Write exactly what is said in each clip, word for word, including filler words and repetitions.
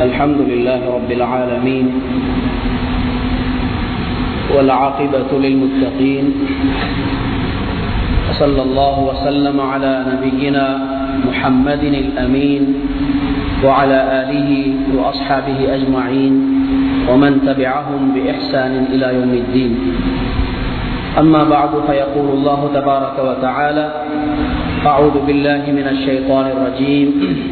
الحمد لله رب العالمين والعاقبة للمتقين صلى الله وسلم على نبينا محمد الأمين وعلى آله وأصحابه أجمعين ومن تبعهم بإحسان إلى يوم الدين. أما بعد فيقول الله تبارك وتعالى: أعوذ بالله من الشيطان الرجيم.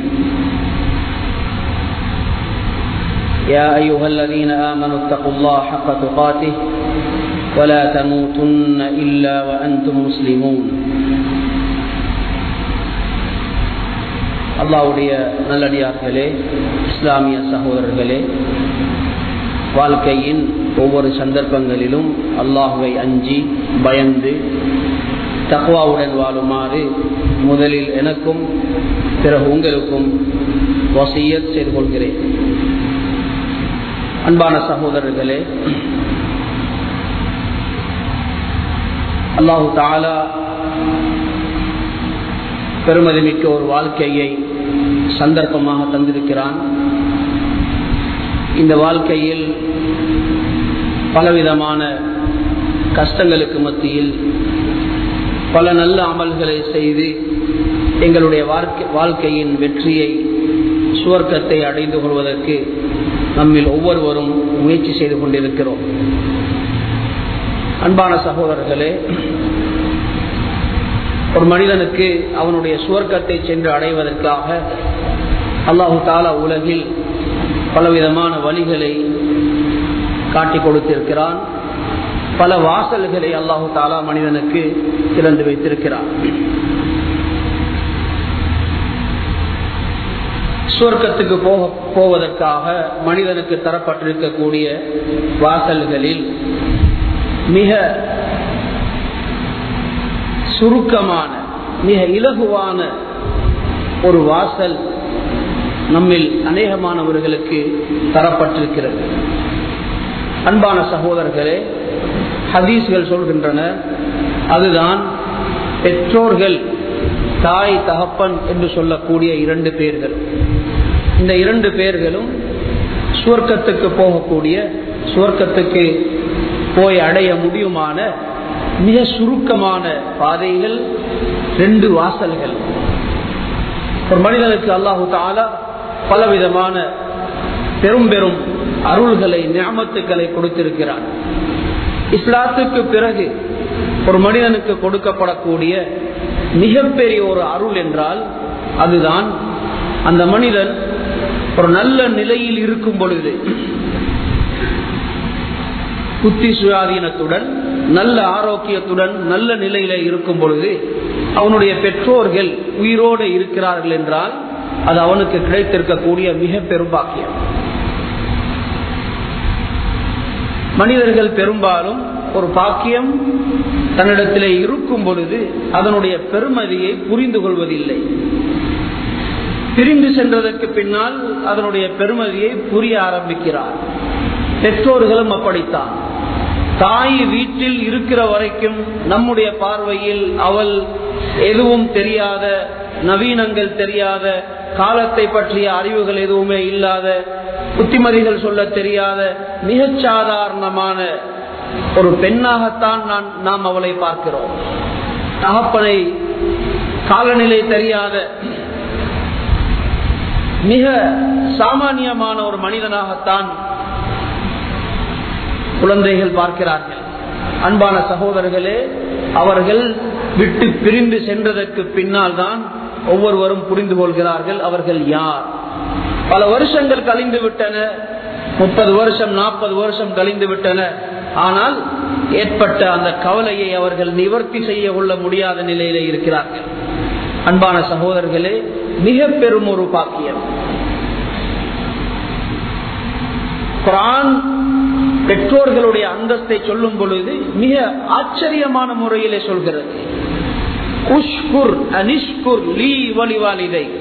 يا أيها الذين آمنوا اتقوا الله حق تقاته ولا تموتن إلا وأنتم مسلمون. அல்லாஹ்வுடைய நல்லடியார்களே, இஸ்லாமிய சகோதரர்களே, வாழ்க்கையின் ஒவ்வொரு சந்தர்ப்பங்களிலும் அல்லாஹ்வை அஞ்சி பயந்து தக்வாவுடன் வாழுமாறு முதலில் எனக்கும் பிறகு உங்களுக்கும் வசியத் செய்து கொள்கிறேன். அன்பான சகோதரர்களே, அல்லாஹு தஆலா பெருமதிமிக்க ஒரு வாழ்க்கையை சந்தர்ப்பமாக தந்திருக்கிறான். இந்த வாழ்க்கையில் பலவிதமான கஷ்டங்களுக்கு மத்தியில் பல நல்ல அமல்களை செய்து எங்களுடைய வாழ்க்கையின் வெற்றியை, சுவர்க்கத்தை அடைந்து கொள்வதற்கு நம்மில் ஒவ்வொருவரும் முயற்சி செய்து கொண்டிருக்கிறோம். அன்பான சகோதரர்களே, ஒரு மனிதனுக்கு அவனுடைய சுவர்க்கத்தை சென்று அடைவதற்காக அல்லாஹு தஆலா உலகில் பலவிதமான வழிகளை காட்டிக் கொடுத்திருக்கிறான். பல வாசல்களை அல்லாஹு தஆலா மனிதனுக்கு திறந்து வைத்திருக்கிறான். சுவர்க்கத்துக்கு போக போவதற்காக மனிதனுக்கு தரப்பட்டிருக்கக்கூடிய வாசல்களில் மிக சுருக்கமான, மிக இலகுவான ஒரு வாசல் நம்மில் அநேகமானவர்களுக்கு தரப்பட்டிருக்கிறது. அன்பான சகோதரர்களே, ஹதீஸ்கள் சொல்கின்றன, அதுதான் பெற்றோர்கள், தாய் தகப்பன் என்று சொல்லக்கூடிய இரண்டு பேர்கள். இந்த இரண்டு பேர்களும் சுவர்க்கத்துக்கு போகக்கூடிய, சுவர்க்கத்துக்கு போய் அடைய முடியுமான மிக சுருக்கமான பாதைகள், ரெண்டு வாசல்கள். ஒரு மனிதனுக்கு அல்லாஹு தஆலா பலவிதமான பெரும் பெரும் அருள்களை, நிஅமத்துக்களை கொடுத்திருக்கிறான். இஸ்லாத்துக்கு பிறகு ஒரு மனிதனுக்கு கொடுக்கப்படக்கூடிய மிகப்பெரிய ஒரு அருள் என்றால் அதுதான் அந்த மனிதன் ஒரு நல்ல நிலையில் இருக்கும் பொழுது, புத்தி சுயாதீனத்துடன், நல்ல ஆரோக்கியத்துடன், நல்ல நிலையில இருக்கும் பொழுது அவனுடைய பெற்றோர்கள் உயிரோடு இருக்கிறார்கள் என்றால் அது அவனுக்கு கிடைத்திருக்கக்கூடிய மிக பெரும் பாக்கியம். மனிதர்கள் பெரும்பாலும் ஒரு பாக்கியம் தன்னிடத்திலே இருக்கும் பொழுது அதனுடைய பெருமதியை புரிந்து கொள்வதில்லை. பிரிந்து சென்றதற்கு பின்னால் அதனுடைய பெருமதியை புரிய ஆரம்பிக்கிறார். பெற்றோர்களும் அப்படித்தான். தாய் வீட்டில் இருக்கிற வரைக்கும் நம்முடைய பார்வையில் அவள் எதுவும் தெரியாத, நவீனங்கள் தெரியாத, காலத்தை பற்றிய அறிவுகள் எதுவுமே இல்லாத, புத்திமதிகள் சொல்ல தெரியாத மிகச் சாதாரணமான ஒரு பெண்ணாகத்தான் நான் நாம் அவளை பார்க்கிறோம். தகப்பனை காலநிலை தெரியாத மிக சாமானியமான ஒரு மனிதனாகத்தான் குழந்தைகள் பார்க்கிறார்கள். அன்பான சகோதரர்களே, அவர்கள் விட்டு பிரிந்து சென்றதற்கு பின்னால் தான் ஒவ்வொருவரும் புரிந்து கொள்கிறார்கள் அவர்கள் யார். பல வருஷங்கள் கழிந்து விட்டன, முப்பது வருஷம் நாற்பது வருஷம் கழிந்து விட்டன. ஆனால் ஏற்பட்ட அந்த கவலையை அவர்கள் நிவர்த்தி செய்ய கொள்ள முடியாத நிலையில இருக்கிறார்கள். அன்பான சகோதரர்களே, மிக பெரும் ஒரு பாக்கியம். குர்ஆன் பெற்றோர்களுடைய அந்தஸ்தை சொல்லும் பொழுது மிக ஆச்சரியமான முறையிலே சொல்கிறது. உஷ்குர் அனிஷ்குர் லீ வலிவாலிதைக்.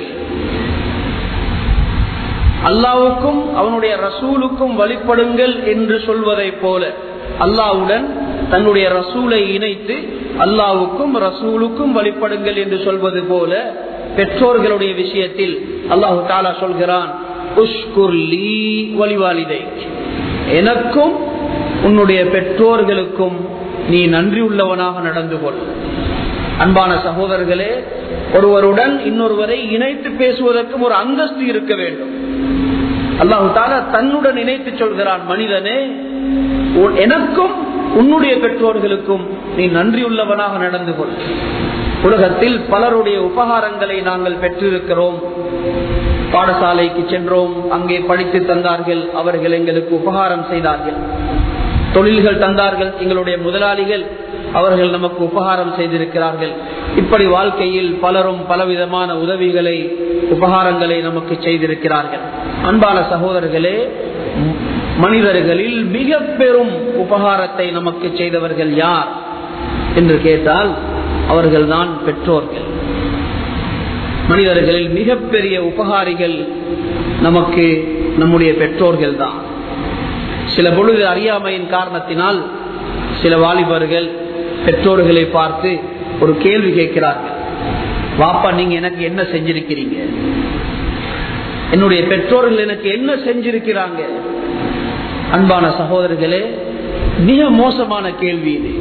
அல்லாஹ்வுக்கும் அவனுடைய ரசூலுக்கும் வழிபடுங்கள் என்று சொல்வதை போல, அல்லாஹ்வுடன் தன்னுடைய ரசூலை இணைத்து அல்லாஹ்வுக்கும் ரசூலுக்கும் வழிபடுங்கள் என்று சொல்வது போல பெற்றோர்களுடைய விஷயத்தில் அல்லாஹு தஆலா சொல்கிறான், உஷ்குர் லீ வலிவாலிதைக், எனக்கும் உன்னுடைய பெற்றோர்களுக்கும் நீ நன்றி உள்ளவனாக நடந்து கொள். அன்பான சகோதரர்களே, ஒருவருடன் இன்னொருவரை இணைத்து பேசுவதற்கும் ஒரு அந்தஸ்து இருக்க வேண்டும். அல்லாஹு தஆலா தன்னுடன் இணைத்து சொல்கிறான், மனிதனே எனக்கும் உன்னுடைய பெற்றோர்களுக்கும் நீ நன்றியுள்ளவனாக நடந்து கொள். உலகத்தில் பலருடைய உபகாரங்களை நாங்கள் பெற்றிருக்கிறோம். பாடசாலைக்கு சென்றோம், அங்கே படித்து தந்தார்கள், அவர்கள் எங்களுக்கு உபகாரம் செய்தார்கள். தொழில்கள் தந்தார்கள், எங்களுடைய முதலாளிகள் அவர்கள் நமக்கு உபகாரம் செய்திருக்கிறார்கள். இப்படி வாழ்க்கையில் பலரும் பலவிதமான உதவிகளை உபகாரங்களை நமக்கு செய்திருக்கிறார்கள். அன்பான சகோதரர்களே, மனிதர்களில் மிக பெரும் உபகாரத்தை நமக்கு செய்தவர்கள் யார் என்று கேட்டால் அவர்கள் தான் பெற்றோர்கள். மனிதர்களில் மிகப்பெரிய உபகாரிகள் நமக்கு நம்முடைய பெற்றோர்கள் தான். சில பொழுது அறியாமையின் காரணத்தினால் சில வாலிபர்கள் பெற்றோர்களை பார்த்து ஒரு கேள்வி கேட்கிறார்கள், வாப்பா நீங்க எனக்கு என்ன செஞ்சிருக்கிறீங்க, என்னுடைய பெற்றோர்கள் எனக்கு என்ன செஞ்சிருக்கிறாங்க? அன்பான சகோதரர்களே, மிக மோசமான கேள்வி இது.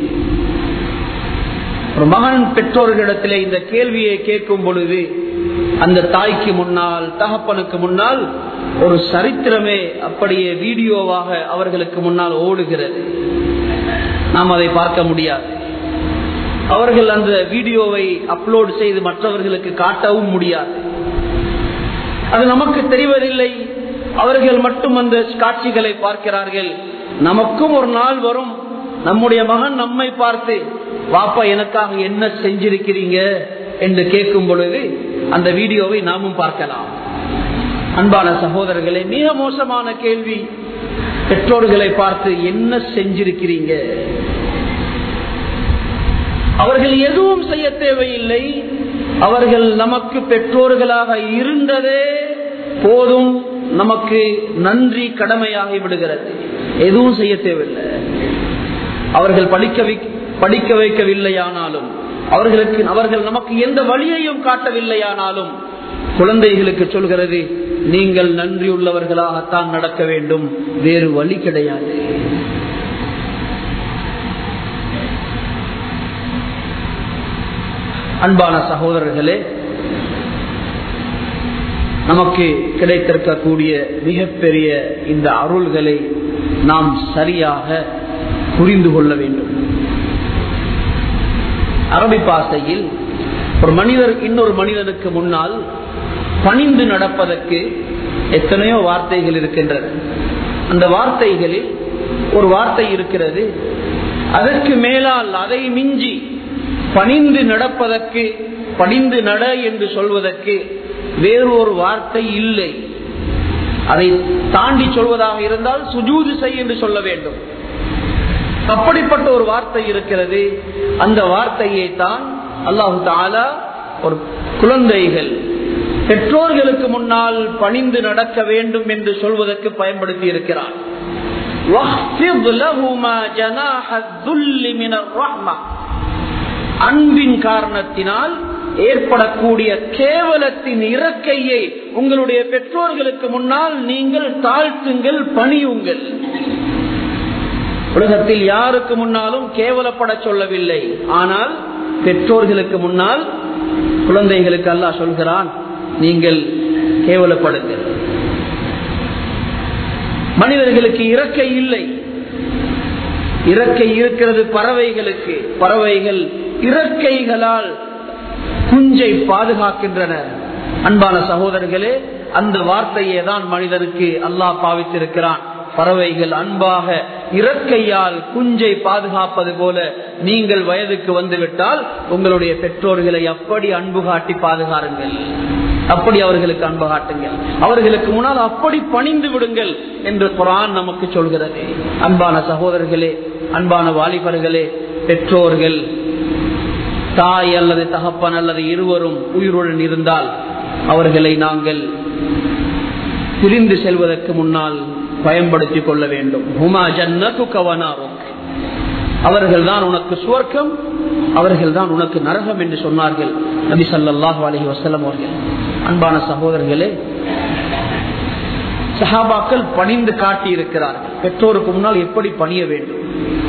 ஒரு மகன் பெற்றோர்களிடத்திலே இந்த கேள்வியை கேட்கும் பொழுது அந்த தாய்க்கு முன்னால் தகப்பனுக்கு முன்னால் ஒரு சரித்திரமே அப்படியே வீடியோவாக அவர்களுக்கு முன்னால் ஓடுகிறது. நாம் அதை பார்க்க முடியாது. அவர்கள் அந்த வீடியோவை அப்லோட் செய்து மற்றவர்களுக்கு காட்டவும் முடியாது. அது நமக்கு தெரிவதில்லை. அவர்கள் மட்டும் அந்த காட்சிகளை பார்க்கிறார்கள். நமக்கும் ஒரு நாள் வரும், நம்முடைய மகன் நம்மை பார்த்து வாப்பா எனக்காக என்ன செஞ்சிருக்கிறீங்க என்று கேட்கும் பொழுது அந்த வீடியோவை நாமும் பார்க்கலாம். அன்பான சகோதரர்களே, மிக மோசமான கேள்வி. பெற்றோர்களை பார்த்து என்ன செஞ்சிருக்கிறீங்க? அவர்கள் எதுவும் செய்ய தேவையில்லை. அவர்கள் நமக்கு பெற்றோர்களாக இருந்ததே போதும், நமக்கு நன்றி கடமையாகி விடுகிறது. எதுவும் செய்ய தேவையில்லை. அவர்கள் படிக்க படிக்க வைக்கவில்லையானாலும், அவர்களுக்கு அவர்கள் நமக்கு எந்த வழியையும் காட்டவில்லையானாலும் குழந்தைகளுக்கு சொல்கிறது, நீங்கள் நன்றியுள்ளவர்களாகத்தான் நடக்க வேண்டும், வேறு வழி கிடையாது. அன்பான சகோதரர்களே, நமக்கு கிடைத்திருக்கக்கூடிய மிகப்பெரிய இந்த அருள்களை நாம் சரியாக புரிந்து கொள்ள வேண்டும். அரபி பாஷையில் ஒரு மனிதர் இன்னொரு மனிதனுக்கு முன்னால் பணிந்து நடப்பதற்கு எத்தனையோ வார்த்தைகள் இருக்கின்றன. அந்த வார்த்தைகளில் ஒரு வார்த்தை இருக்கிறது, அதற்கு மேலால் அதை மிஞ்சி பணிந்து நடப்பதற்கு, பணிந்து நட என்று சொல்வதற்கு வேறு ஒரு வார்த்தை இல்லை. அதை தாண்டி சொல்வதாக இருந்தால் சுஜூது செய் என்று சொல்ல வேண்டும். அப்படிப்பட்ட ஒரு வார்த்தை இருக்கிறது. அந்த வார்த்தையை தான் அல்லாஹு தஆலா ஒரு குழந்தைகள் பெற்றோர்களுக்கு முன்னால் பணிந்து நடக்க வேண்டும் என்று சொல்வதற்கு பயன்படுத்தி இருக்கிறார். அன்பின் காரணத்தினால் ஏற்படக்கூடிய கேவலத்தின் இறக்கையை உங்களுடைய பெற்றோர்களுக்கு முன்னால் நீங்கள் தாழ்த்துங்கள், பணியுங்கள். உலகத்தில் யாருக்கு முன்னாலும் கேவலப்பட சொல்லவில்லை. ஆனால் பெற்றோர்களுக்கு முன்னால் குழந்தைகளுக்கு அல்லாஹ் சொல்கிறான், நீங்கள் கேவலப்படுங்கள். மனிதர்களுக்கு இறக்கை இல்லை. இறக்கை இருக்கிறது பறவைகளுக்கு. பறவைகள் இறக்கைகளால் குஞ்சை பாதுகாக்கின்றன. அன்பான சகோதரர்களே, அந்த வார்த்தையை தான் மனிதனுக்கு அல்லாஹ் பாவித்திருக்கிறான். பறவைகள் அன்பாக இறக்கையால் குஞ்சை பாதுகாப்பது போல நீங்கள் வயதுக்கு வந்துவிட்டால் உங்களுடைய பெற்றோர்களை அப்படி அன்பு காட்டி பாதுகாருங்கள், அப்படி அவர்களுக்கு அன்பு காட்டுங்கள், அவர்களுக்கு முன்னால் அப்படி பணிந்து விடுங்கள் என்று குர்ஆன் நமக்கு சொல்கிறது. அன்பான சகோதரர்களே, அன்பான வாலிபர்களே, பெற்றோர்கள் தாய் அல்லது தகப்பன் அல்லது இருவரும் உயிருடன் இருந்தால் அவர்களை நாங்கள் பிரிந்து செல்வதற்கு முன்னால் பயன்படுத்திக் கொள்ள வேண்டும். ஹுமா ஜன்னத்துக வ நாருக், அவர்கள் தான் உனக்கு சுவர்க்கம், அவர்கள் தான் உனக்கு நரகம் என்று சொன்னார்கள் நபி ஸல்லல்லாஹு அலைஹி வஸல்லம் அவர்கள். அன்பான சகோதரர்களே, சஹாபாக்கள் பணிந்து காட்டி இருக்கிறார்கள். பெற்றோருக்கு முன்னால் எப்படி பணிய வேண்டும்.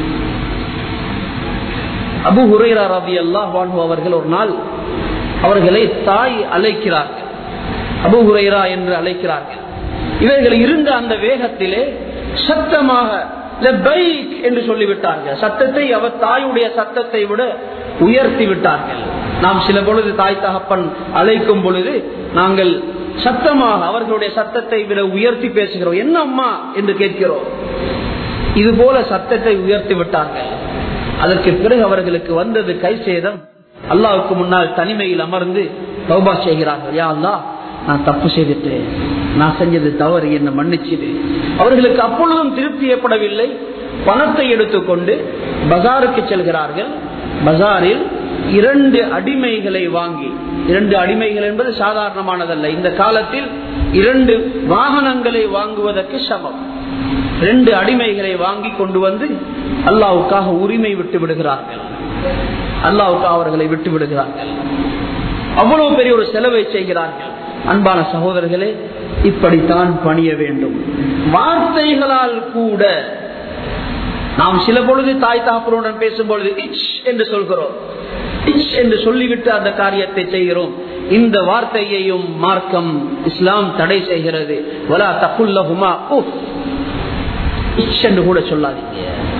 அபூ ஹுரைரா ரலியல்லாஹு அன்ஹு அவர்கள் ஒரு நாள் அவர்களை தாய் அழைக்கிறார்கள், அபூ ஹுரைரா என்று அழைக்கிறார்கள். இவர்கள் இருந்த அந்த வேகத்திலே சத்தமாக லப்பைக் என்று சொல்லிவிட்டார்கள். சத்தத்தை அவர் தாயுடைய சத்தத்தை விட உயர்த்தி விட்டார்கள். நாம் சில பொழுது தாய் தகப்பன் அழைக்கும் பொழுது நாங்கள் சத்தமாக அவர்களுடைய சத்தத்தை விட உயர்த்தி பேசுகிறோம். என்ன அம்மா என்று கேட்கிறோம். இது போல சத்தத்தை உயர்த்தி விட்டார்கள். அதற்கு பிறகு அவர்களுக்கு வந்தது கை சேதம். அல்லாஹ்வுக்கு முன்னால் தனிமையில் அமர்ந்து தௌபா செய்கிறார்கள். யா அல்லாஹ், நான் தப்பு செய்துட்டேன், நான் செஞ்சது தவறு, என்ன மன்னிச்சிடு. அவர்களுக்கு அப்பொழுதும் திருப்தி ஏற்படவில்லை. பணத்தை எடுத்துக்கொண்டு பஜாருக்கு செல்கிறார்கள். பஜாரில் இரண்டு அடிமைகளை வாங்கி, இரண்டு அடிமைகள் என்பது சாதாரணமானதல்ல. இந்த காலத்தில் இரண்டு வாகனங்களை வாங்குவதற்கு சமம். ரெண்டு அடிமைகளை வாங்கி கொண்டு வந்து அல்லாஹ்வுக்காக உரிமை விட்டு விடுகிறார்கள். அல்லாஹ்வுக்காக அவர்களை விட்டு விடுகிறார்கள். அவ்வளவு பெரிய ஒரு செலவை செய்கிறார்கள். அன்பான சகோதரர்களே, இப்படித்தான் பணிய வேண்டும். வார்த்தைகளால் கூட நாம் சில பொழுது தாய் தகப்பனுடன் பேசும்பொழுது இச் என்று சொல்கிறோம், இச் என்று சொல்லிவிட்டு அந்த காரியத்தை செய்கிறோம். இந்த வார்த்தையையும் மார்க்கம் இஸ்லாம் தடை செய்கிறது. வலா தகுல்லஹுமா உஃப், இச் என்று கூட சொல்லாதீங்க.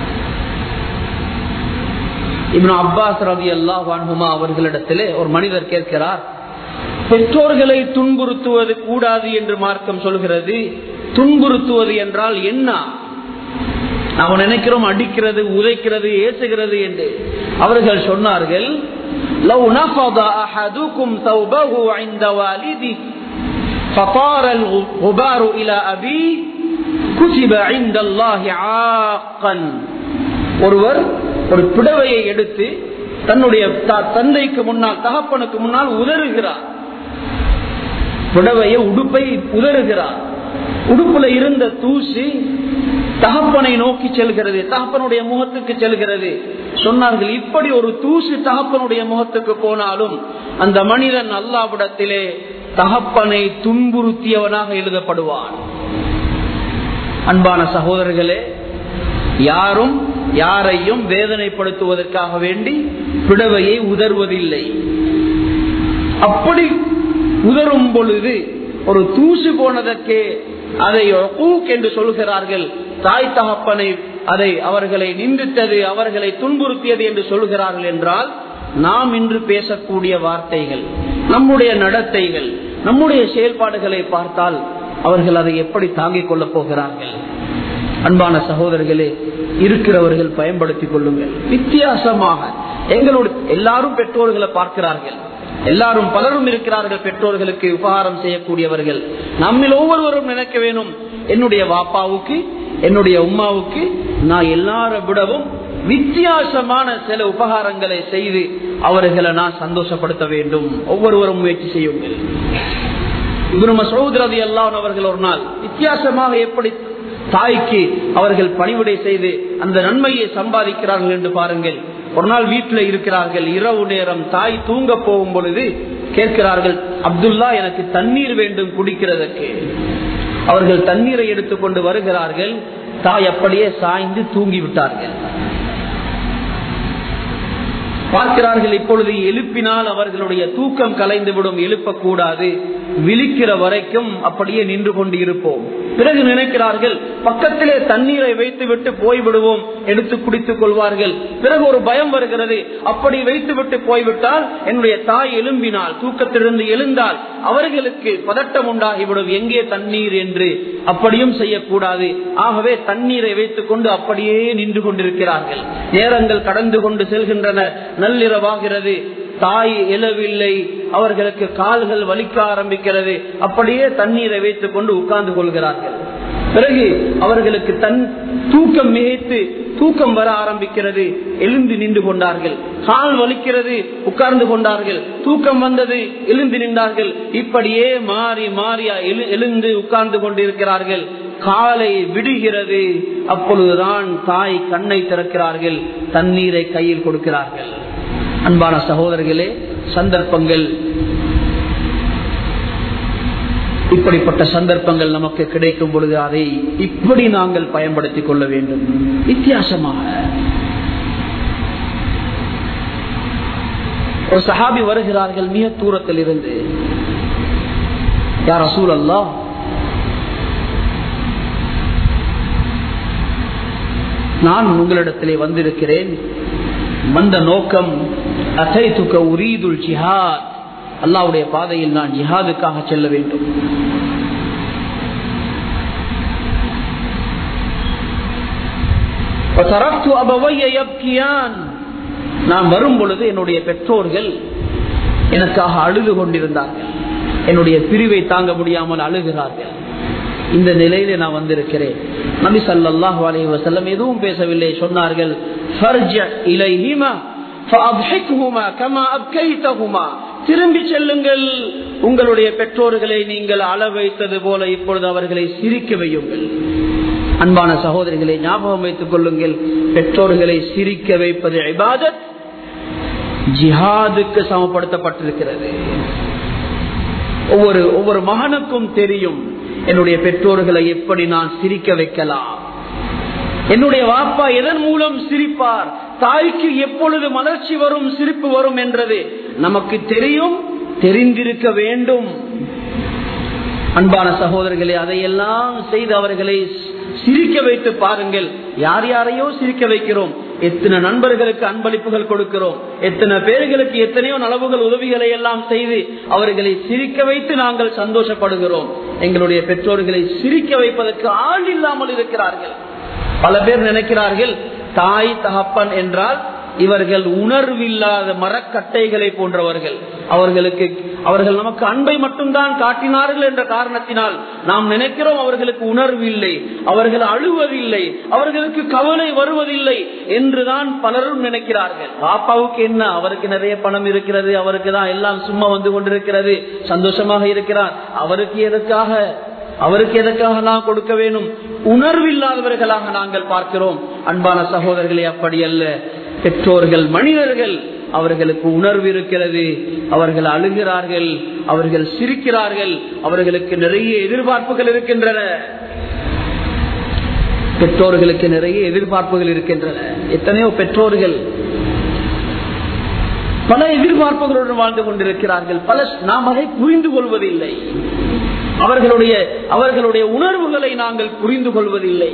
இப்னு அப்பாஸ் ரலியல்லாஹு அன்ஹுமா அவர்களிடத்திலே ஒரு மனிதர் கேட்கிறார், பெற்றோர்களை துன்புறுத்துவது கூடாது என்று மார்க்கம் சொல்கிறது. துன்புறுத்துவது என்றால் என்ன? நாம் நினைக்கிறோம் அடிக்கிறது, உதைக்கிறது, ஏசுகிறது என்று. அவர்கள் சொன்னார்கள், லவ் நஃபத அஹதுகும் தௌபஹு இன்த வாலிதி ஃபதார அல்-குபாரு இலா அபி குதிப இன்தல்லாஹி ஆக்கன். ஒருவர் ஒரு புடவையை எடுத்து தன்னுடைய தந்தைக்கு முன்னால், தகப்பனுக்கு முன்னால் உதறுகிறார். புடவையை, உடுப்பை உதறுகிறார். உடுப்புல இருந்த தூசி தகப்பனை நோக்கி செல்கிறது, தகப்பனுடைய முகத்துக்கு செல்கிறது. சொன்னார்கள், இப்படி ஒரு தூசி தகப்பனுடைய முகத்துக்கு போனாலும் அந்த மனிதன் அல்லாஹ்விடத்திலே தகப்பனை துன்புறுத்தியவனாக எழுதப்படுவான். அன்பான சகோதரர்களே, யாரும் யாரையும் வேதனைப்படுத்துவதற்காக வேண்டி புடவையை உதறுவதில்லை. அப்படி உதரும் பொழுது ஒரு தூசி போனதற்கே அதை உக்கூக் என்று சொல்கிறார்கள். தாய் தகப்பனை அதை அவர்களை நிந்தித்தது, அவர்களை துன்புறுத்தியது என்று சொல்கிறார்கள் என்றால், நாம் இன்று பேசக்கூடிய வார்த்தைகள், நம்முடைய நடத்தைகள், நம்முடைய செயல்பாடுகளை பார்த்தால் அவர்கள் அதை எப்படி தாங்கிக் கொள்ளப் போகிறார்கள்? அன்பான சகோதரர்களே, இருக்கிறவர்கள் பயன்படுத்திக் கொள்ளுங்கள். வித்தியாசமாக எங்களுடைய எல்லாரும் பெற்றோர்களை பார்க்கிறார்கள், எல்லாரும் பலரும் இருக்கிறார்கள் பெற்றோர்களுக்கு உபகாரம் செய்யக்கூடியவர்கள். நம்மில் ஒவ்வொருவரும் நினைக்க வேணும், என்னுடைய வாப்பாவுக்கு, என்னுடைய உம்மாவுக்கு நான் எல்லாரை விடவும் வித்தியாசமான சில உபகாரங்களை செய்து அவர்களை நான் சந்தோஷப்படுத்த வேண்டும். ஒவ்வொருவரும் முயற்சி செய்யுங்கள். இப்னு மஸ்ஊத் ரலியல்லாஹு அன்ஹு அவர்கள் ஒரு நாள் வித்தியாசமாக எப்படி தாய்க்கு அவர்கள் பணிவிடை செய்து அந்த நன்மையை சம்பாதிக்கிறார்கள் என்று பாருங்கள். ஒரு நாள் வீட்டில் இருக்கிறார்கள், இரவு நேரம் தாய் தூங்க போகும் பொழுது கேட்கிறார்கள், அப்துல்லா எனக்கு தண்ணீர் வேண்டும் குடிக்கிறதற்கு. அவர்கள் தண்ணீரை எடுத்துக்கொண்டு வருகிறார்கள். தாய் அப்படியே சாய்ந்து தூங்கி விட்டார்கள். பார்க்கிறார்கள், இப்பொழுது எழுப்பினால் அவர்களுடைய தூக்கம் கலைந்துவிடும், எழுப்பக்கூடாது, விழிக்கிற வரைக்கும் அப்படியே நின்று கொண்டு இருப்போம். பிறகு நினைக்கிறார்கள், பக்கத்திலே தண்ணீரை வைத்து விட்டு போய்விடுவோம், எடுத்து குடித்துக் கொள்வார்கள். பிறகு ஒரு பயம் வருகிறது, அப்படி வைத்து விட்டு போய்விட்டால் என்னுடைய தாய் எழும்பினால், தூக்கத்திலிருந்து எழுந்தால் அவர்களுக்கு பதட்டம் உண்டாகிவிடும், எங்கே தண்ணீர் என்று. அப்படியும் செய்யக்கூடாது. ஆகவே தண்ணீரை வைத்துக் கொண்டு அப்படியே நின்று கொண்டிருக்கிறார்கள். நேரங்கள் கடந்து கொண்டு செல்கின்றன. நள்ளிரவாகிறது, தாய் எழவில்லை, அவர்களுக்கு கால்கள் வலிக்க ஆரம்பிக்கிறது. அப்படியே தண்ணீரை வைத்துக் கொண்டு உட்கார்ந்து கொள்கிறார்கள். பிறகு அவர்களுக்கு தன் தூக்கம் மிகைத்து தூக்கம் வர ஆரம்பிக்கிறது. எழுந்து நின்று கொண்டார்கள். கால் வலிக்கிறது, உட்கார்ந்து கொண்டார்கள். தூக்கம் வந்தது, எழுந்து நின்றார்கள். இப்படியே மாறி மாறி எழுந்து உட்கார்ந்து கொண்டிருக்கிறார்கள். காலை விடுகிறது. அப்பொழுதுதான் தாய் கண்ணை திறக்கிறார்கள், தண்ணீரை கையில் கொடுக்கிறார்கள். அன்பான சகோதரர்களே, சந்தர்ப்பங்கள் இப்படிப்பட்ட சந்தர்ப்பங்கள் நமக்கு கிடைக்கும் பொழுது அதை இப்படி நாங்கள் பயன்படுத்திக் கொள்ள வேண்டும். வித்தியாசமாக ஒரு சஹாபி வருகிறார்கள் மிக தூரத்தில் இருந்து. யா ரசூலல்லாஹ், நான் உங்களிடத்திலே வந்திருக்கிறேன், வந்த நோக்கம் அதைதுக உரீதுல் ஜிஹாத், அல்லாஹ்வுடைய பாதையில் நான் ஜிஹாதுக்காக செல்ல வேண்டும். وتركت أبوي يبكيان, நான் வரும் பொழுது என்னுடைய பெற்றோர்கள் எனக்காக அழுது கொண்டிருந்தார்கள். என்னுடைய பிரிவை தாங்க முடியாமல் அழுகிறார்கள். இந்த நிலையிலே நான் வந்திருக்கிறேன். நபி ஸல்லல்லாஹு அலைஹி வஸல்லம் எதுவும் பேசவில்லை. சொன்னார்கள், ஃபர்ஜ இலைஹிமா ஃபஅப்ஹிக்ஹுமா கமா அப்கைதஹுமா, திரும்பி செல்லுங்கள், உங்களுடைய பெற்றோர்களை நீங்கள் அழ வைத்தது போல இப்பொழுது அவர்களை சிரிக்க வையுங்கள். அன்பான சகோதரிகளை ஞாபகம் வைத்துக் கொள்ளுங்கள், பெற்றோர்களை சிரிக்க வைப்பது இபாதத், ஜிஹாதுக்கு சமப்படுத்தப்பட்டிருக்கிறது. ஒவ்வொரு ஒவ்வொரு மகனுக்கும் தெரியும், என்னுடைய பெற்றோர்களை எப்படி நான் சிரிக்க வைக்கலாம், என்னுடைய வாப்பா எதன் மூலம் சிரிப்பார், தாய்க்கு எப்பொழுது மலர்ச்சி வரும், சிரிப்பு வரும் என்றது நமக்கு தெரியும், தெரிந்திருக்க வேண்டும். அன்பான சகோதரர்களே, அதையெல்லாம் செய்து அவர்களை சிரிக்க வைத்து பாருங்கள். யார் யாரையோ சிரிக்க வைக்கிறோம், எத்தனை நண்பர்களுக்கு அன்பளிப்புகள் கொடுக்கிறோம், எத்தனை பேர்களுக்கு எத்தனையோ நலவுகள் உதவிகளை எல்லாம் செய்து அவர்களை சிரிக்க வைத்து நாங்கள் சந்தோஷப்படுகிறோம். எங்களுடைய பெற்றோர்களை சிரிக்க வைப்பதற்கு ஆள் இல்லாமல் இருக்கிறார்கள். பல பேர் நினைக்கிறார்கள் தாய் தகப்பன் என்றால் இவர்கள் உணர்வில்லாத மரக்கட்டைகளை போன்றவர்கள், அவர்களுக்கு அவர்கள் நமக்கு அன்பை மட்டும்தான் காட்டினார்கள் என்ற காரணத்தினால் நாம் நினைக்கிறோம் அவர்களுக்கு உணர்வு இல்லை, அவர்கள் அழுவதில்லை, அவர்களுக்கு கவலை வருவதில்லை என்றுதான் பலரும் நினைக்கிறார்கள். பாப்பாவுக்கு என்ன, அவருக்கு நிறைய பணம் இருக்கிறது, அவருக்கு தான் எல்லாம் சும்மா வந்து கொண்டிருக்கிறது, சந்தோஷமாக இருக்கிறார், அவருக்கு எதற்காக அவருக்கு எதற்காக நான் கொடுக்க வேண்டும், உணர்வில்லாதவர்களாக நாங்கள் பார்க்கிறோம். அன்பான சகோதரர்களே, அப்படி அல்ல. பெற்றோர்கள் மனிதர்கள், அவர்களுக்கு உணர்வு இருக்கிறது, அவர்கள் அழுகிறார்கள், அவர்கள் சிரிக்கிறார்கள், அவர்களுக்கு நிறைய எதிர்பார்ப்புகள் இருக்கின்றன. பெற்றோர்களுக்கு நிறைய எதிர்பார்ப்புகள் இருக்கின்றன. எத்தனையோ பெற்றோர்கள் பல எதிர்பார்ப்புகளுடன் வாழ்ந்து கொண்டிருக்கிறார்கள். பல நாம் அதை புரிந்து கொள்வதில்லை. அவர்களுடைய அவர்களுடைய உணர்வுகளை நாங்கள் புரிந்து கொள்வதில்லை.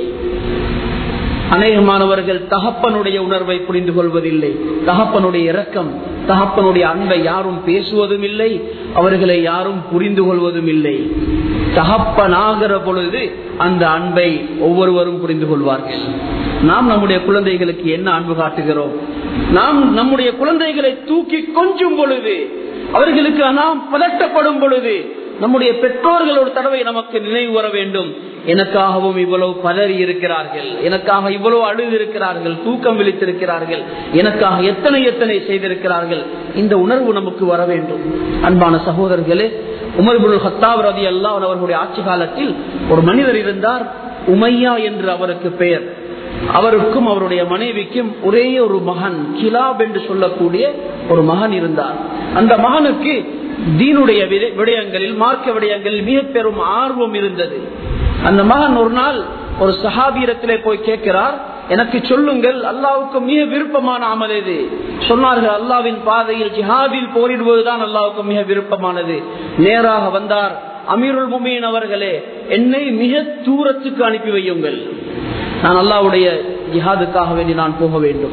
அநேகமானவர்கள் தகப்பனுடைய உணர்வை புரிந்து கொள்வதில்லை. தகப்பனுடைய இரக்கம், தகப்பனுடைய அன்பை யாரும் பேசுவதும் இல்லை, அவர்களை யாரும் புரிந்து கொள்வதும் இல்லை. தகப்பனாகிற பொழுது அந்த அன்பை ஒவ்வொருவரும் புரிந்து கொள்வார்கள். நாம் நம்முடைய குழந்தைகளுக்கு என்ன அன்பு காட்டுகிறோம், நாம் நம்முடைய குழந்தைகளை தூக்கி கொஞ்சும் பொழுது, அவர்களுக்கு நாம் பதட்டப்படும் பொழுது, நம்முடைய பெற்றோர்கள் ஒரு தடவை நமக்கு நினைவு வர வேண்டும், எனக்காகவும் இவ்வளவு பதறி இருக்கிறார்கள், எனக்காக இவ்வளவு அழுது இருக்கிறார்கள், தூக்கம் விழித்திருக்கிறார்கள், எனக்காக எத்தனை எத்தனை செய்திருக்கிறார்கள். இந்த உணர்வு நமக்கு வர வேண்டும். அன்பான சகோதரர்களே, உமர் இப்னு கத்தாப் ரலியல்லாஹு அன்ஹு அவர்களுடைய ஆட்சி காலத்தில் ஒரு மனிதர் இருந்தார், உமையா என்று அவருக்கு பெயர். அவருக்கும் அவருடைய மனைவிக்கும் ஒரே ஒரு மகன், கிலாப் என்று சொல்லக்கூடிய ஒரு மகன் இருந்தார். அந்த மகனுக்கு தீனுடைய விடயங்களில், மார்க்க விடயங்களில் மிக பெரும் ஆர்வம் இருந்தது. அந்த மகன் ஒரு நாள் ஒரு சஹாபியிடத்திலே போய் கேட்கிறார், எனக்கு சொல்லுங்கள், அல்லாஹ்வுக்கு மிக விருப்பமான அமல் எது? சொன்னார்கள், அல்லாஹ்வின் பாதையில் ஜிஹாதில் போரிடுவதுதான் அல்லாஹ்வுக்கு மிக விருப்பமானது. நேராக வந்தார், அமீருல் முஃமினீன் அவர்களே, என்னை மிக தூரத்துக்கு அனுப்பி வையுங்கள், நான் அல்லாஹ்வுடைய ஜிஹாதுக்காக வேண்டி நான் போக வேண்டும்.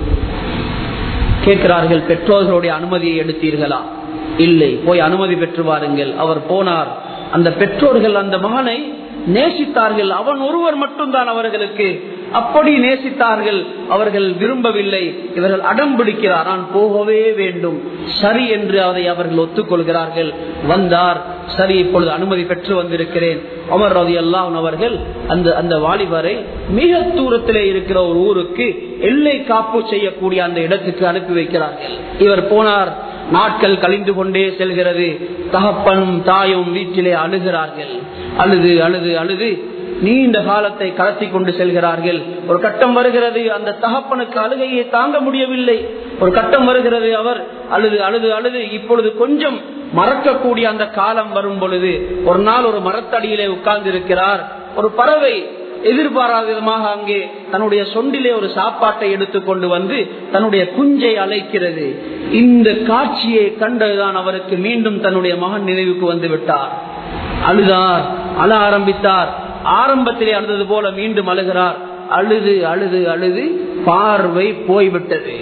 கேட்கிறார்கள், பெற்றோர்களுடைய அனுமதியை எடுத்தீர்களா? இல்லை. போய் அனுமதி பெற்று வாருங்கள். அவர் போனார். அந்த பெற்றோர்கள் அந்த மகனை நேசித்தார்கள். அவன் ஒருவர் மட்டும்தான் அவர்களுக்கு அப்படி நேசித்தார்கள். அவர்கள் விரும்பவில்லை. இவர்கள் அடம் பிடிக்கிறார், நான் போகவே வேண்டும். சரி என்று அதை அவர்கள் ஒத்துக்கொள்கிறார்கள். வந்தார், சரி இப்பொழுது அனுமதி பெற்று வந்திருக்கிறேன். உமர் ரலியல்லாஹு அன்ஹு அவர்கள் அந்த அந்த வாலிபரை மிக தூரத்திலே இருக்கிற ஒரு ஊருக்கு எல்லை காப்பு செய்யக்கூடிய அந்த இடத்துக்கு அனுப்பி வைக்கிறார்கள். இவர் போனார். நாட்கள் கழிந்து கொண்டே செல்கிறது. தகப்பனும் தாயும் வீட்டிலே அழுகிறார்கள். அழுது அழுது அழுது நீண்ட காலத்தை கடத்தி கொண்டு செல்கிறார்கள். ஒரு கட்டம் வருகிறது, அந்த தகப்பனுக்கு அழுகையை தாங்க முடியவில்லை. ஒரு கட்டம் வருகிறது, அவர் அழுது அழுது அழுது இப்பொழுது கொஞ்சம் மறக்கக்கூடிய அந்த காலம் வரும் பொழுது ஒரு நாள் ஒரு மரத்தடியிலே உட்கார்ந்து இருக்கிறார். ஒரு பறவை எதிர்பாராத விதமாக அங்கே தன்னுடைய சொண்டிலே ஒரு சாப்பாட்டை எடுத்துக்கொண்டு வந்து தன்னுடைய குஞ்சை அழைக்கிறது. இந்த காட்சியை கண்டதுதான் அவருக்கு மீண்டும் தன்னுடைய மகன் நினைவுக்கு வந்து விட்டார். அழுதார், அழ ஆரம்பித்தார். ஆரம்பத்திலே அழுதது போல மீண்டும் அழுகிறார். அழுது அழுது அழுது பார்வை போய்விட்டது.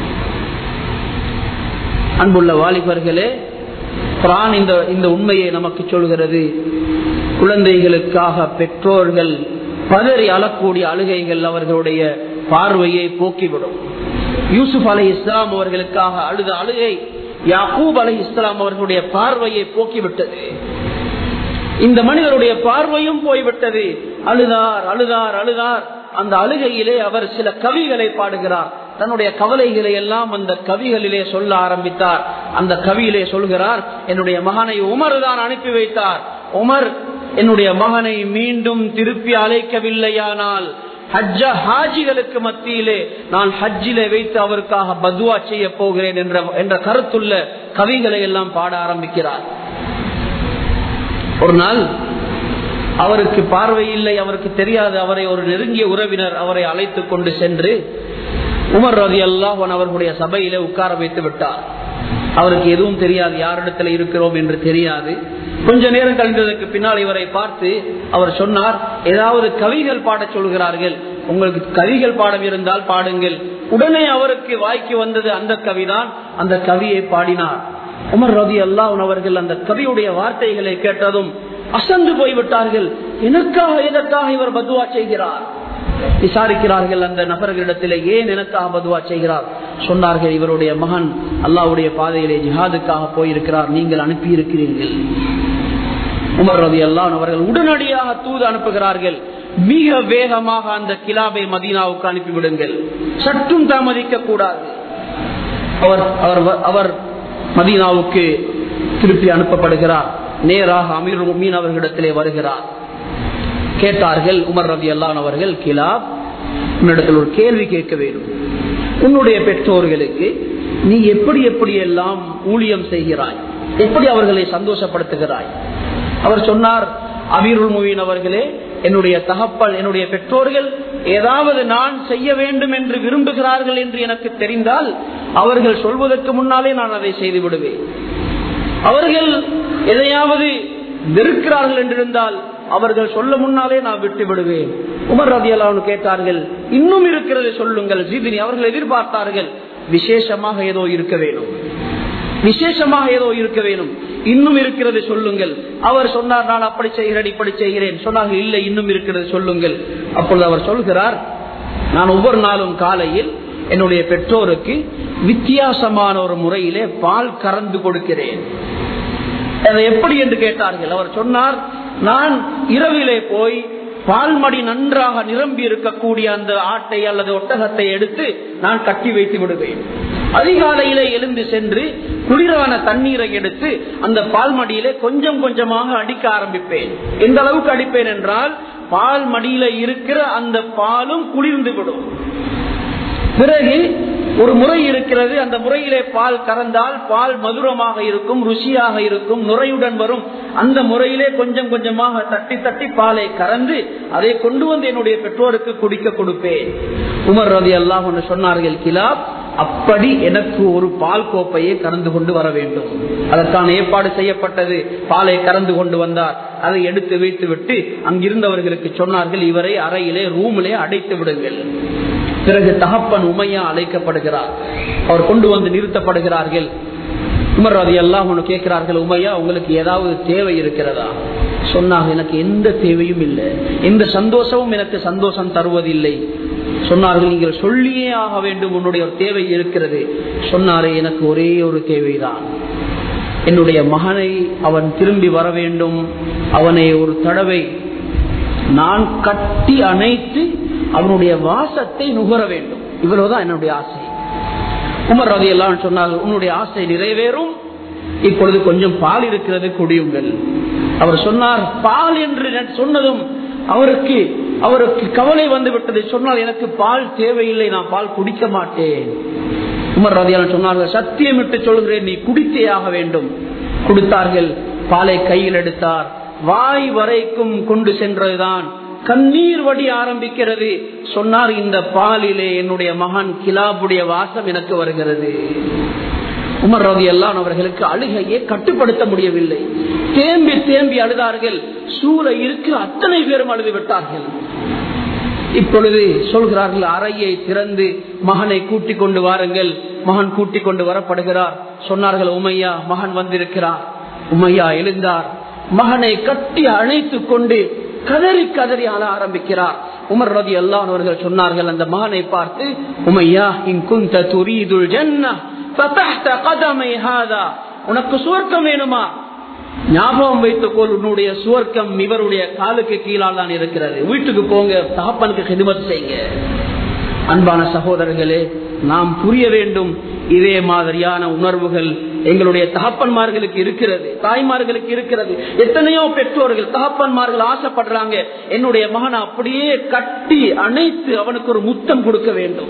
அன்புள்ள வாலிபர்களே, குர்ஆன் இந்த இந்த உண்மையை நமக்கு சொல்கிறது. குழந்தைகளுக்காக பெற்றோர்கள் பதறி அழக்கூடிய அழுகைகள் அவர்களுடைய பார்வையை போக்கிவிடும். யூசுப் அலைஹிஸ்ஸலாம் அவர்களுக்காக அழுத அழுகை யாக்கூப் அலைஹிஸ்ஸலாம் அவர்களுடைய பார்வையை போக்கிவிட்டது. இந்த மனிதருடைய பார்வையும் போய்விட்டது. அழுதார் அழுதார் அழுதார். அந்த அழுகையிலே அவர் சில கவிகளை பாடுகிறார். தன்னுடைய கவலைகளை எல்லாம் அந்த கவிகளிலே சொல்ல ஆரம்பித்தார். அந்த கவியிலே சொல்கிறார், என்னுடைய மகனை உமர் தான் அனுப்பி வைத்தார். உமர் என்னுடைய மகனை மீண்டும் திருப்பி அழைக்கவில்லையானால் ஹஜ்ஜ ஹாஜிகளுக்கு மத்தியிலே நான் ஹஜ்ஜிலே வைத்து அவருக்காக பத்வா செய்ய போகிறேன் என்ற என்ற கருத்துள்ள கவிகளை எல்லாம் பாட ஆரம்பிக்கிறார். ஒரு நாள் அவருக்கு பார்வை இல்லை, அவருக்கு தெரியாது. அவரை ஒரு நெருங்கிய உறவினர் அவரை அழைத்து கொண்டு சென்று உமர் ரலியல்லாஹு அன்ஹு அவர்களுடைய சபையிலே உட்கார வைத்து விட்டார். அவருக்கு எதுவும் தெரியாது, யாரிடத்தில் இருக்கிறோம் என்று தெரியாது. கொஞ்ச நேரம் கழிந்ததற்கு பின்னால் இவரை பார்த்து அவர் சொன்னார், ஏதாவது கவிகள் பாட சொல்கிறார்கள், உங்களுக்கு கவிகள் பாடம் இருந்தால் பாடுங்கள். உடனே அவருக்கு வாய்க்கு வந்தது அந்த கவிதான். அந்த கவியை பாடினார். உமர் ரலியல்லாஹு அன்ஹு அவர்கள் அந்த கவியுடைய வார்த்தைகளை கேட்டதும் அசந்து போய்விட்டார்கள். எனக்காக எதற்காக இவர் பதுவா செய்கிறார்? விசாரிக்கிறார்கள் அந்த நபர்களிடத்திலே, ஏன் எனக்காக பதுவா செய்கிறார்? சொன்னார்கள், இவருடைய மகன் அல்லாஹ்வுடைய பாதையிலே ஜிஹாதுக்காக போயிருக்கிறார், நீங்கள் அனுப்பி இருக்கிறீர்கள். உமர் ரலியல்லாஹு அன்ஹு அவர்கள் உடனடியாக தூது அனுப்புகிறார்கள், மிக வேகமாக அந்த கிலாபை மதீனாவுக்கு அனுப்பிவிடுங்கள், சற்றும் தாமதிக்க கூடாது. அவர் அவர் மதீனாவுக்கு திருப்பி அனுப்பப்படுகிறார். நேராக அமீருல் முஃமினீன் அவர்களிடத்திலே வருகிறார். கேட்டார்கள் உமர் ரலியல்லாஹு அன்ஹு அவர்கள், கிலாப், உன்னிடத்தில் ஒரு கேள்வி கேட்க வேண்டும். உன்னுடைய பெற்றோர்களுக்கு நீ எப்படி எப்படி எல்லாம் ஊழியம் செய்கிறாய், எப்படி அவர்களை சந்தோஷப்படுத்துகிறாய்? அவர் சொன்னார், அமீருல் முஃமினீன் அவர்களே, என்னுடைய தகப்பன் என்னுடைய பெற்றோர்கள் ஏதாவது நான் செய்ய வேண்டும் என்று விரும்புகிறார்கள் என்று எனக்கு தெரிந்தால் அவர்கள் சொல்வதற்கு முன்னாலே நான் அதை செய்து விடுவேன். அவர்கள் எதையாவது வெறுக்கிறார்கள் என்றிருந்தால் அவர்கள் சொல்ல முன்னாலே நான் விட்டு விடுவேன். உமர் ரலியல்லாஹு அன்ஹு கேட்டார்கள், இன்னும் இருக்கிறது சொல்லுங்கள். ஜிதினி அவர்கள் எதிர்பார்த்தார்கள், விசேஷமாக ஏதோ இருக்க வேண்டும், விசேஷமாக ஏதோ இருக்க வேண்டும், இன்னும் இருக்கிறது சொல்லுங்கள். அவர் சொன்னார், நான் அப்படி செய்கிறேன் இப்படி செய்கிறேன். சொன்னார்கள், இல்லை, இன்னும் இருக்கிறது சொல்லுங்கள். அப்பொழுது அவர் சொல்கிறார், நான் ஒவ்வொரு நாளும் காலையில் என்னுடைய பெற்றோருக்கு வித்தியாசமான ஒரு முறையிலே பால் கறந்து கொடுக்கிறேன். அதை எப்படி என்று கேட்டார்கள். அவர் சொன்னார், நான் இரவிலே போய் பால்மடி நன்றாக நிரம்பி இருக்கக்கூடிய அந்த ஆட்டை அல்லது ஒட்டகத்தை எடுத்து நான் கட்டி வைத்து விடுவேன். அதிகாலையிலே எழுந்து சென்று குளிரான தண்ணீரை எடுத்து அந்த பால்மடியிலே கொஞ்சம் கொஞ்சமாக அடிக்க ஆரம்பிப்பேன். எந்த அளவுக்கு அடிப்பேன் என்றால் பால் மடியில இருக்கிற அந்த பாலும் குளிர்ந்து விடும். பிறகு ஒரு முறை இருக்கிறது, அந்த முறையிலே பால் கறந்தால் பால் மதுரமாக இருக்கும், ருசியாக இருக்கும், நுரையுடன் வரும். அந்த முறையிலே கொஞ்சம் கொஞ்சமாக தட்டி தட்டி பாலை கறந்து அதை கொண்டு வந்து என்னுடைய பெற்றோருக்கு குடிக்க கொடுப்பேன். உமர் ரலியல்லாஹு அன்ஹு சொன்னார்கள், கிலாப், அப்படி எனக்கு ஒரு பால் கோப்பையை கறந்து கொண்டு வர வேண்டும். அதற்கான ஏற்பாடு செய்யப்பட்டது. பாலை கறந்து கொண்டு வந்தார். அதை எடுத்து வைத்து விட்டு அங்கிருந்தவர்களுக்கு சொன்னார்கள், இவரை அறையிலே ரூமிலே அடைத்து விடுங்கள். பிறகு தகப்பன் உமையா அழைக்கப்படுகிறார். அவர் கொண்டு வந்து நிறுத்தப்படுகிறார்கள். உமர் ரலியல்லாஹு அன்ஹு கேட்கிறார்கள், உமையா, உங்களுக்கு ஏதாவது தேவை இருக்கிறதா? சொன்னாங்க, எனக்கு எந்த தேவையும் இல்லை, எந்த சந்தோஷமும் எனக்கு சந்தோஷம் தருவதில்லை. சொன்னார்கள், நீங்கள் சொல்லியே ஆக வேண்டும், உன்னுடைய ஒரு தேவை இருக்கிறது. சொன்னாரே, எனக்கு ஒரே ஒரு தேவைதான், என்னுடைய மகனை அவன் திரும்பி வர வேண்டும், அவனை ஒரு தடவை நான் கட்டி அணைத்து அவனுடைய வாசத்தை நுகர வேண்டும், இவ்வளவுதான் என்னுடைய ஆசை. உமர் ரலியல்லாஹு அன்ஹு சொன்னார்கள், உன்னுடைய ஆசை நிறைவேறும், இப்பொழுது கொஞ்சம் பால் இருக்கிறது, குடியுங்கள். அவர் சொன்னார், பால் என்று சொன்னதும் அவருக்கு அவருக்கு கவலை வந்து விட்டது. சொன்னால், எனக்கு பால் தேவையில்லை, நான் பால் குடிக்க மாட்டேன். உமர் ரலியல்லாஹு அன்ஹு சொன்னார்கள், சத்தியமிட்டு சொல்கிறேன், நீ குடித்தே ஆக வேண்டும். கொடுத்தார்கள். பாலை கையில் எடுத்தார். வாய் வரைக்கும் கொண்டு சென்றதுதான் கண்ணீர் வடி ஆரம்பிக்கிறது. சொன்னார், இந்த பாலிலே என்னுடைய மகன் கிலாபுடைய வாசம் எனக்கு வருகிறது. உமர் ரலியல்லாஹு அவர்களுக்கு அழுகையை கட்டுப்படுத்த முடியவில்லை. தேம்பி தேம்பி அழுதார்கள். சூழ இருக்கிற அத்தனை பேரும் அழுது விட்டார்கள். இப்பொழுது சொல்கிறார்கள், அறையை திறந்து மகனை கூட்டிக் கொண்டு வாருங்கள். மகன் கூட்டிக் கொண்டு வரப்படுகிறார். சொன்னார்கள், உமையா மகன் வந்திருக்கிறார். உமையா எழுந்தார். மகனை கட்டி அணைத்துக் கொண்டு கதறி கதறி அழ ஆரம்பிக்கிறார். உமர் ரலியல்லாஹு அவர்கள் சொன்னார்கள் அந்த மகனை பார்த்து, உமையா இன் குன்த துரீதுல் ஜன்னஹ் ஃபதஹ்த கதமை ஹாதா, உனக்கு சுவர்க்கம் வேணுமா? ஞாபகம் வைத்துக்கொள், உன்னுடைய சுவர்க்கம் இவருடைய காலுக்கு கீழால் தான் இருக்கிறது. வீட்டுக்கு போங்க, தகப்பனுக்கு ஹிதமத் செய்யுங்க. அன்பான சகோதரர்களே, நாம் புரிய வேண்டும், இதே மாதிரியான உணர்வுகள் எங்களுடைய தகப்பன்மார்களுக்கு இருக்கிறது, தாய்மார்களுக்கு இருக்கிறது. எத்தனையோ பெற்றோர்கள் தகப்பன்மார்கள் ஆசைப்படுறாங்க, என்னுடைய மகனை அப்படியே கட்டி அணைத்து அவனுக்கு ஒரு முத்தம் கொடுக்க வேண்டும்.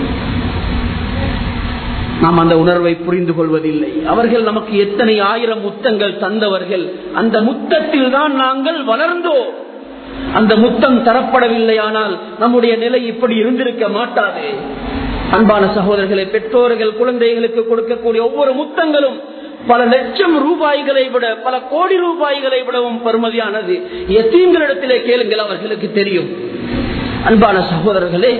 நாம் அந்த உணர்வை புரிந்து கொள்வதில்லை. அவர்கள் நமக்கு எத்தனை ஆயிரம் முத்தங்கள் தந்தவர்கள். அந்த முத்தத்தில் தான் நாங்கள் வளர்ந்தோம். அந்த முத்தம் தரப்படவில்லை, ஆனால் நம்முடைய நிலை இப்படி இருந்திருக்க மாட்டாது. அன்பான சகோதரர்களை, பெற்றோர்கள் குழந்தைகளுக்கு கொடுக்கக்கூடிய ஒவ்வொரு முத்தங்களும் பல லட்சம் ரூபாய்களை விட, பல கோடி ரூபாய்களை விடவும் பெருமதியானது. எத்தீம்களிடத்திலே கேளுங்கள், அவர்களுக்கு தெரியும். அன்பான சகோதரர்களே,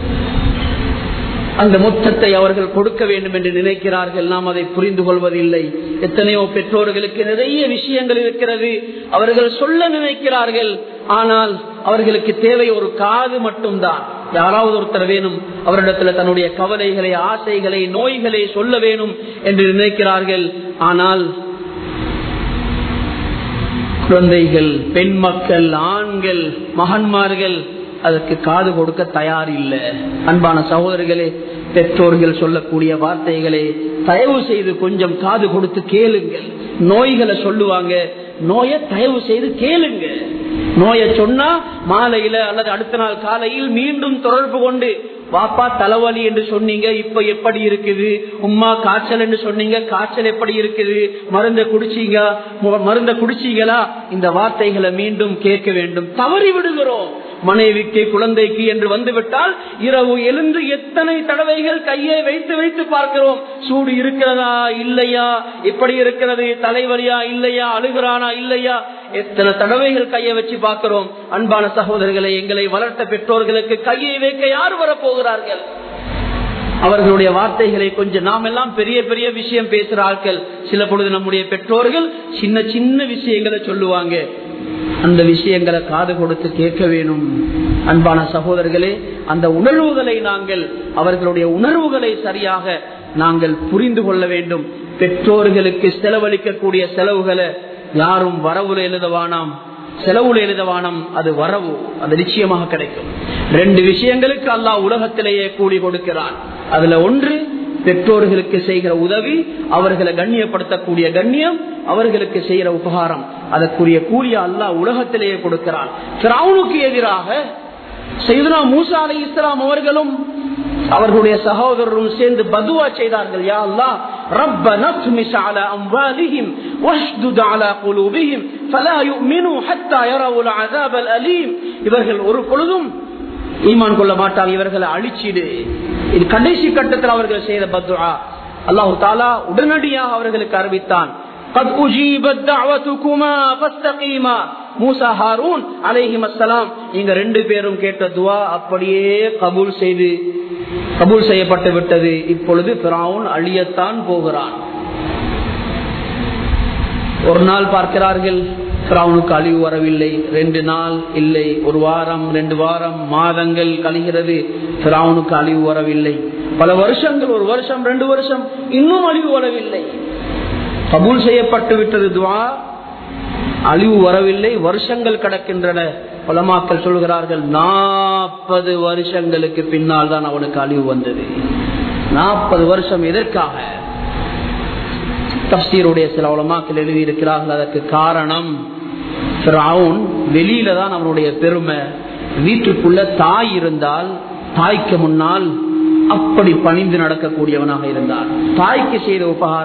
அந்த முத்தத்தை அவர்கள் கொடுக்க வேண்டும் என்று நினைக்கிறார்கள். நாம் அதை புரிந்து கொள்வதில்லை. எத்தனையோ பெற்றோர்களுக்கு நிறைய விஷயங்கள் இருக்கிறது, அவர்கள் சொல்ல நினைக்கிறார்கள். ஆனால் அவர்களுக்கு தேவை ஒரு காது மட்டும்தான். யாராவது ஒருத்தர் வேணும், அவரிடத்துல தன்னுடைய கவலைகளை, ஆசைகளை, நோய்களை சொல்ல வேணும் என்று நினைக்கிறார்கள். ஆனால் குழந்தைகள், பெண் மக்கள், ஆண்கள், மகன்மார்கள் அதற்கு காது கொடுக்க தயார் இல்லை. அன்பான சகோதரர்களே, பெற்றோர்கள் சொல்லக்கூடிய வார்த்தைகளை தயவு செய்து கொஞ்சம் காது கொடுத்து கேளுங்கள். நோய்களை சொல்லுவாங்க, நோயை தயவு செய்து கேளுங்க. நோயை சொன்னா மாலையில அல்லது அடுத்த நாள் காலையில் மீண்டும் தொடர்பு கொண்டு, பாப்பா தலைவலி என்று சொன்னீங்க, இப்ப எப்படி இருக்குது? உம்மா காய்ச்சல் என்று சொன்னீங்க, காய்ச்சல் எப்படி இருக்குது? மருந்த குடிச்சீங்க, மருந்த குடிச்சீங்களா? இந்த வார்த்தைகளை மீண்டும் கேட்க வேண்டும். தவறி விடுகிறோம். மனைவிக்கு, குழந்தைக்கு என்று வந்துவிட்டால் இரவு எழுந்து எத்தனை தடவைகள் கையை வைத்து வைத்து பார்க்கிறோம். சூடு இருக்கிறதா இல்லையா, எப்படி இருக்கிறது, தலைவலியா இல்லையா, அழுகிறானா இல்லையா, எத்தனை தடவைகள் கையை வச்சு பார்க்கிறோம். அன்பான சகோதரர்களை, எங்களை வளர்த்த பெற்றோர்களுக்கு கையை வைக்க யார் வரப்போகிறார்கள்? அவர்களுடைய வார்த்தைகளை கொஞ்சம், நாம் எல்லாம் பெரிய பெரிய விஷயம் பேசுகிறார்கள். சில பொழுது நம்முடைய பெற்றோர்கள் சின்ன சின்ன விஷயங்களை சொல்லுவாங்க. அந்த விஷயங்களை காது கொடுத்து கேட்க வேணும். அன்பான சகோதரர்களே, அந்த உணர்வுகளை நாங்கள், அவர்களுடைய உணர்வுகளை சரியாக நாங்கள் புரிந்து கொள்ள வேண்டும். பெற்றோர்களுக்கு செலவழிக்கக்கூடிய செலவுகளை யாரும் வரவுல எழுதவானாம், செலவுல எழுதவானம். அது வரவு, அது நிச்சயமாக கிடைக்கும். ரெண்டு விஷயங்களுக்கு அல்லாஹ் உலகத்திலேயே கூலி கொடுக்கிறான். அதுல ஒன்று பெற்றோர்களுக்கு செய்கிற உதவி, அவர்களை கண்ணியப்படுத்தக்கூடிய கண்ணியம், அவர்களுக்கு செய்கிற உபகாரம், அதற்குரிய கூலிய அல்லாஹ் உலகத்திலேயே கொடுக்கிறான். ஃபிரௌனுக்கு எதிராக சையதுனா மூசா அலைஹிஸ்ஸலாம் அவர்களும் அவர்களுடைய சகோதரரும் சேர்ந்து பதுவா செய்தார்கள். யா அல்லாஹ், ரப்பனா துமிஸ் அலா அம்வாலிஹிம் வஷ்துத் அலா குலூபிஹிம் ஃபலா யுமினு ஹத்தா யரவுல் அஸாபல் அலீம். இவர்கள் ஒரு பொழுதும் ஈமான் கொள்ள மாட்டாங்க, இவர்களை அழிச்சிடு. இது கடைசி கட்டத்தில் அவர்கள் செய்த பதுஆ. அல்லாஹ் தஆலா உடனடியாக அவர்களுக்கு அறிவித்தான், قد اجيبت دعوتكما فاستقيما. மூசா ஹாரூன் அலைஹிஸ்ஸலாம் நீங்க ரெண்டு பேரும் கேட்ட துஆ அப்படியே கபூல் செய்து கபூல் செய்யப்பட்டு விட்டது. இப்பொழுது ஃபிரௌன் அழியத்தான் போகிறான். ஒரு நாள் பார்க்கிறார்கள், ஃபிரௌனுக்கு அழிவு வரவில்லை. ரெண்டு நாள் இல்லை, ஒரு வாரம், ரெண்டு வாரம், மாதங்கள் கழிகிறது, ஃபிரௌனுக்கு அழிவு வரவில்லை. பல வருஷங்கள், ஒரு வருஷம், ரெண்டு வருஷம், இன்னும் அழிவு வரவில்லை. கபூல் செய்யப்பட்டு விட்டது துஆ, அழிவு வரவில்லை. வருஷங்கள் கடக்கின்றன. உலமாக்கள் சொல்கிறார்கள், நாற்பது வருஷங்களுக்கு பின்னால் தான் அவனுக்கு அழிவு வந்தது. நாற்பது வருஷம் எதற்காக? தஃசீருடைய சில உலமாக்கள் எழுதி இருக்கிறார்கள். அதற்கு காரணம், ஃபிரௌன் வெளியில தான் அவனுடைய பெருமை. வீட்டுக்குள்ள தாய் இருந்தால் தாய்க்கு முன்னால் அப்படி பணிந்து நடக்கக்கூடியவனாக இருந்தான். தாய்க்கு செய்த உபகாரம்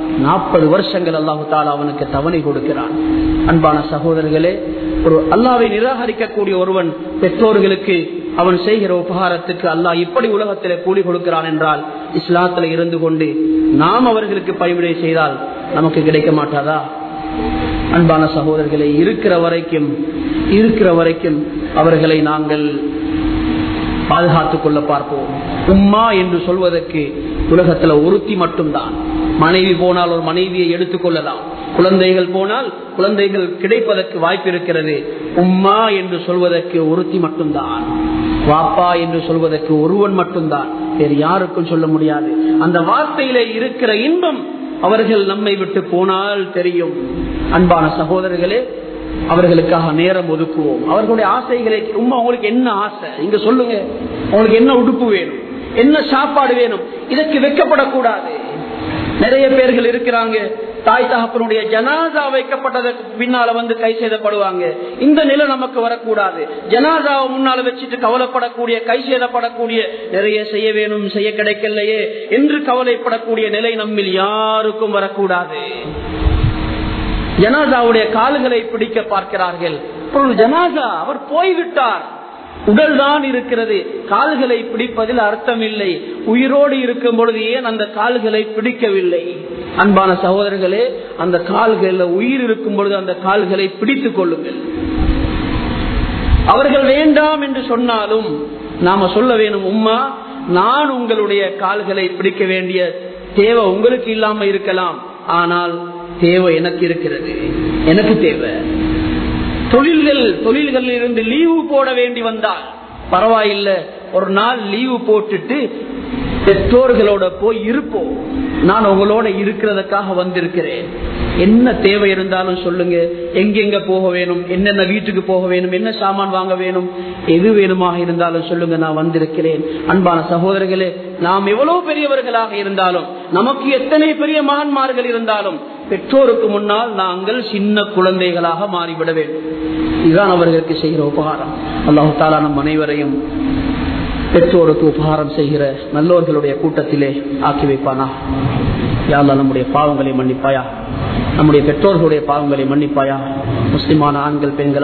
நாற்பது வருஷங்கள் அல்லாஹு தாலா அவனுக்கு தவணை கொடுக்கிறான். அன்பான சகோதரர்களே, ஒரு அல்லாஹ்வை நிராகரிக்கக்கூடிய ஒருவன் பெற்றோர்களுக்கு அவன் செய்கிற உபகாரத்துக்கு அல்லாஹ் இப்படி உலகத்திலே கூலி கொடுக்கிறான் என்றால், இஸ்லாத்துல இருந்து கொண்டு நாம் அவர்களுக்கு பணிவிடை செய்தால் நமக்கு கிடைக்க மாட்டாதா? அன்பான சகோதரர்களே, இருக்கிற வரைக்கும் இருக்கிற வரைக்கும் அவர்களை நாங்கள் பாதுகாத்துக் கொள்ள பார்ப்போம். உம்மா என்று சொல்வதற்கு உலகத்துல ஒருத்தி மட்டும்தான். மனைவி போனால் ஒரு மனைவியை எடுத்துக் கொள்ளலாம், குழந்தைகள் போனால் குழந்தைகள் கிடைப்பதற்கு வாய்ப்பு இருக்கிறது. உம்மா என்று சொல்வதற்கு ஒருத்தி மட்டும்தான். வாப்பா என்று சொல்வதற்கு ஒருவன் மட்டும்தான், வேறு யாருக்கும் சொல்ல முடியாது. அந்த வார்த்தையிலே இருக்கிற இன்பம் அவர்கள் நம்மை விட்டு போனால் தெரியும். அன்பான சகோதரர்களே, அவர்களுக்காக நேரம் ஒதுக்குவோம். அவர்களுடைய ஆசைகளை, உம்மா உங்களுக்கு என்ன ஆசை இங்க சொல்லுங்க, உங்களுக்கு என்ன உடுப்பு வேணும், என்ன சாப்பாடு வேணும், இதற்கு வெட்கப்படக்கூடாது. நிறைய பேர்கள் இருக்கிறாங்க, தாய் தகப்பனுடைய ஜனாசா வைக்கப்பட்டதற்கு பின்னால வந்து கை செய்தப்படுவாங்க. இந்த நிலை நமக்கு வரக்கூடாது. ஜனாசாவை முன்னால வச்சுட்டு கவலைப்படக்கூடிய, கை செய்தப்படக்கூடிய, நிறைய செய்ய வேணும், செய்ய கிடைக்கலையே என்று கவலைப்படக்கூடிய நிலை நம்மில் யாருக்கும் வரக்கூடாது. ஜனாசாவுடைய கால்களை பிடிக்க பார்க்கிறார்கள். ஜனாசா அவர் போய்விட்டார், உடல் தான் இருக்கிறது, கால்களை பிடிப்பதில் அர்த்தம் இல்லை. உயிரோடு இருக்கும் பொழுது ஏன் அந்த கால்களை பிடிக்கவில்லை? அன்பான சகோதரர்களே, அந்த கால்கள் உயிர் இருக்கும் பொழுது அந்த கால்களை பிடித்துக் கொள்ளுங்கள். அவர்கள் வேண்டாம் என்று சொன்னாலும் நாம சொல்ல வேணும், உம்மா நான் உங்களுடைய கால்களை பிடிக்க வேண்டிய தேவை உங்களுக்கு இல்லாம இருக்கலாம், ஆனால் தேவை எனக்கு இருக்கிறது, எனக்கு தேவை. தொழில்கள் தொழில்களில் இருந்து லீவு போட வேண்டி வந்தால் பரவாயில்லை, ஒரு நாள் லீவு போட்டுட்டு பெற்றோர்களோட போய் இருப்போம். நான் உங்களோட இருக்கிறதுக்காக வந்திருக்கிறேன். என்ன தேவை இருந்தாலும் சொல்லுங்க, எங்கெங்க போக வேணும், என்னென்ன வீட்டுக்கு போக வேணும், என்ன சாமான் வாங்க வேணும், எது வேணுமாக இருந்தாலும் சொல்லுங்க, நான் வந்திருக்கிறேன். அன்பான சகோதரர்களே, நாம் எவ்வளவு பெரியவர்களாக இருந்தாலும், நமக்கு எத்தனை பெரிய மகன்மார்கள் இருந்தாலும், பெற்றோருக்கு முன்னால் நாங்கள் சின்ன குழந்தைகளாக மாறிவிட வேண்டும். இதுதான் அவர்களுக்கு செய்கிற உபகாரம். அல்லாஹ் தஆலா நம் அனைவரையும் பெற்றோருக்கு உபகாரம் செய்கிற நல்லோர்களுடைய கூட்டத்திலே ஆக்கி வைப்பானா. யா அல்லாஹ், நம்முடைய பாவங்களை மன்னிப்பாயா, நம்முடைய பெற்றோர்களுடைய பாவங்களை மன்னிப்பாயா. முஸ்லிமான ஆண்கள் பெண்கள்